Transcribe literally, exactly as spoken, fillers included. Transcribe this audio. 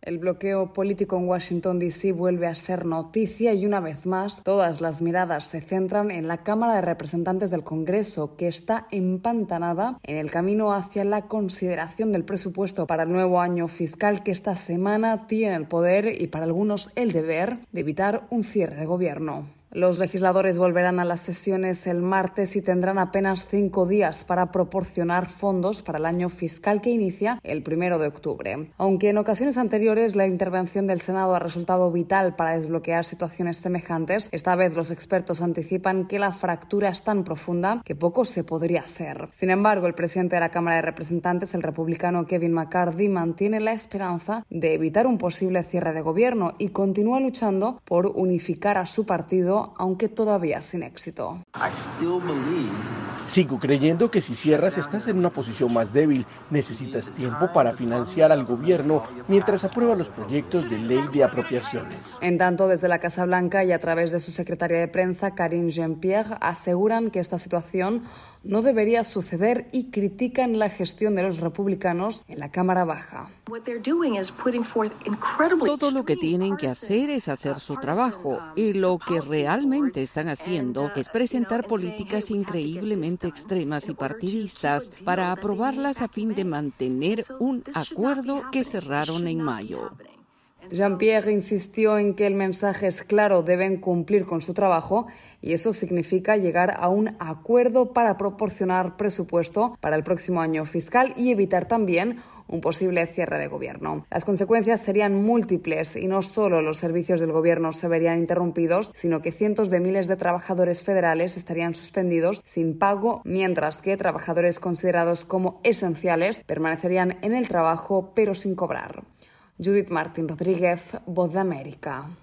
El bloqueo político en Washington D C vuelve a ser noticia y una vez más todas las miradas se centran en la Cámara de Representantes del Congreso, que está empantanada en el camino hacia la consideración del presupuesto para el nuevo año fiscal, que esta semana tiene el poder y para algunos el deber de evitar un cierre de gobierno. Los legisladores volverán a las sesiones el martes y tendrán apenas cinco días para proporcionar fondos para el año fiscal que inicia el primero de octubre. Aunque en ocasiones anteriores la intervención del Senado ha resultado vital para desbloquear situaciones semejantes, esta vez los expertos anticipan que la fractura es tan profunda que poco se podría hacer. Sin embargo, el presidente de la Cámara de Representantes, el republicano Kevin McCarthy, mantiene la esperanza de evitar un posible cierre de gobierno y continúa luchando por unificar a su partido, aunque todavía sin éxito. Sigo creyendo que si cierras estás en una posición más débil. Necesitas tiempo para financiar al gobierno mientras aprueba los proyectos de ley de apropiaciones. En tanto, desde la Casa Blanca y a través de su secretaria de prensa, Karine Jean-Pierre, aseguran que esta situación no debería suceder y critican la gestión de los republicanos en la Cámara Baja. Todo lo que tienen que hacer es hacer su trabajo y lo que realmente están haciendo es presentar políticas increíblemente extremas y partidistas para aprobarlas a fin de mantener un acuerdo que cerraron en mayo. Jean-Pierre insistió en que el mensaje es claro, deben cumplir con su trabajo y eso significa llegar a un acuerdo para proporcionar presupuesto para el próximo año fiscal y evitar también un posible cierre de gobierno. Las consecuencias serían múltiples y no solo los servicios del gobierno se verían interrumpidos, sino que cientos de miles de trabajadores federales estarían suspendidos sin pago, mientras que trabajadores considerados como esenciales permanecerían en el trabajo pero sin cobrar. Judith Martín Rodríguez, Voz de América.